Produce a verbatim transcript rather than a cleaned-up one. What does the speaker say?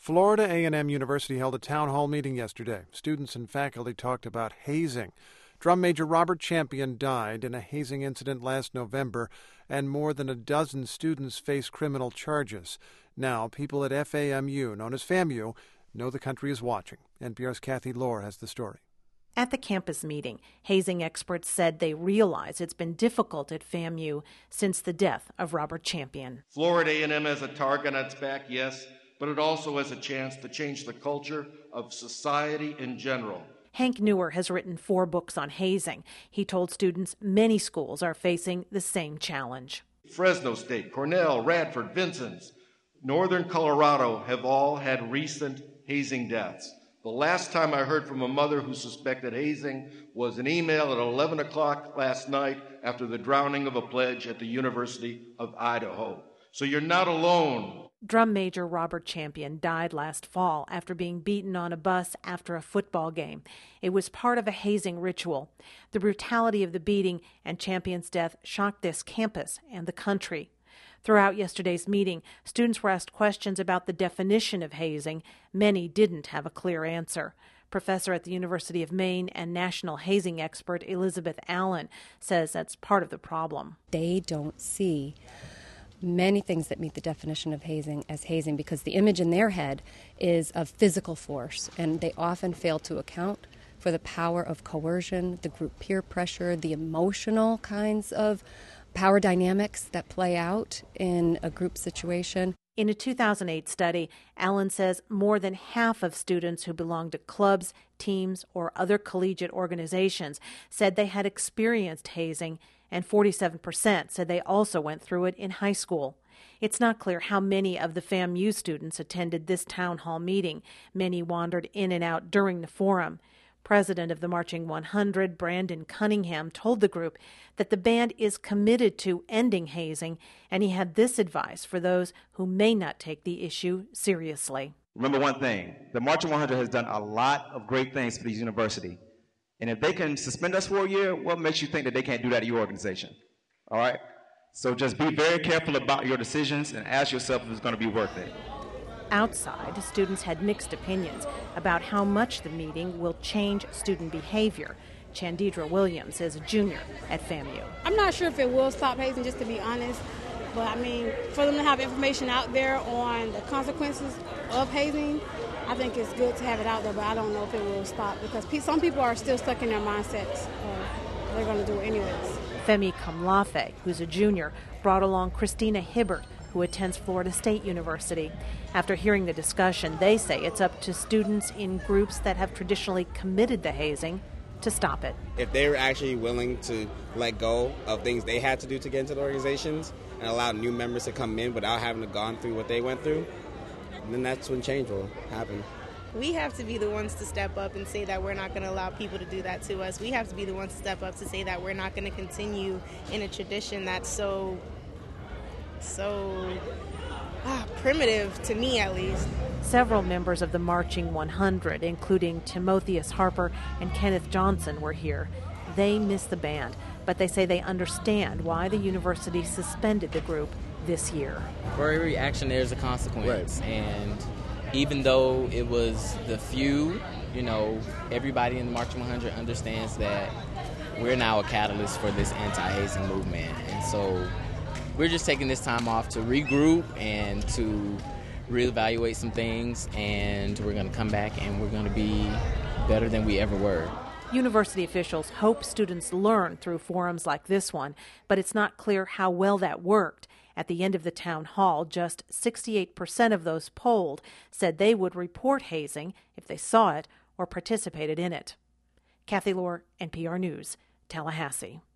Florida A and M University held a town hall meeting yesterday. Students and faculty talked about hazing. Drum major Robert Champion died in a hazing incident last November, and more than a dozen students face criminal charges. Now, people at F A M U, known as FAMU, know the country is watching. N P R's Kathy Lohr has the story. At the campus meeting, hazing experts said they realize it's been difficult at FAMU since the death of Robert Champion. Florida A and M has a target on its back, yes, but it also has a chance to change the culture of society in general. Hank Newer has written four books on hazing. He told students many schools are facing the same challenge. Fresno State, Cornell, Radford, Vincennes, Northern Colorado have all had recent hazing deaths. The last time I heard from a mother who suspected hazing was an email at eleven o'clock last night after the drowning of a pledge at the University of Idaho. So you're not alone. Drum major Robert Champion died last fall after being beaten on a bus after a football game. It was part of a hazing ritual. The brutality of the beating and Champion's death shocked this campus and the country. Throughout yesterday's meeting, students were asked questions about the definition of hazing. Many didn't have a clear answer. Professor at the University of Maine and national hazing expert Elizabeth Allen says that's part of the problem. They don't see many things that meet the definition of hazing as hazing because the image in their head is of physical force, and they often fail to account for the power of coercion, the group peer pressure, the emotional kinds of power dynamics that play out in a group situation. In a two thousand eight study, Allen says more than half of students who belong to clubs, teams, or other collegiate organizations said they had experienced hazing, and forty-seven percent said they also went through it in high school. It's not clear how many of the FAMU students attended this town hall meeting. Many wandered in and out during the forum. President of the Marching one hundred, Brandon Cunningham, told the group that the band is committed to ending hazing, and he had this advice for those who may not take the issue seriously. Remember one thing, the Marching one hundred has done a lot of great things for these university. And if they can suspend us for a year, what makes you think that they can't do that at your organization? All right? So just be very careful about your decisions and ask yourself if it's going to be worth it. Outside, students had mixed opinions about how much the meeting will change student behavior. Chandidra Williams is a junior at FAMU. I'm not sure if it will stop hazing, just to be honest. But, I mean, for them to have information out there on the consequences of hazing, I think it's good to have it out there, but I don't know if it will stop because pe- some people are still stuck in their mindsets. Uh, they're going to do it anyways. Femi Kamlafe, who's a junior, brought along Christina Hibbert, who attends Florida State University. After hearing the discussion, they say it's up to students in groups that have traditionally committed the hazing to stop it. If they're actually willing to let go of things they had to do to get into the organizations and allow new members to come in without having to gone through what they went through, then that's when change will happen. We have to be the ones to step up and say that we're not going to allow people to do that to us. We have to be the ones to step up to say that we're not going to continue in a tradition that's so, so ah, primitive, to me at least. Several members of the Marching one hundred, including Timotheus Harper and Kenneth Johnson, were here. They miss the band, but they say they understand why the university suspended the group this year. For every action, there's a consequence. Right. And even though it was the few, you know, everybody in the Marching one hundred understands that we're now a catalyst for this anti-hazing movement. And so we're just taking this time off to regroup and to reevaluate some things, and we're going to come back and we're going to be better than we ever were. University officials hope students learn through forums like this one, but it's not clear how well that worked. At the end of the town hall, just sixty-eight percent of those polled said they would report hazing if they saw it or participated in it. Kathy Lohr, N P R News, Tallahassee.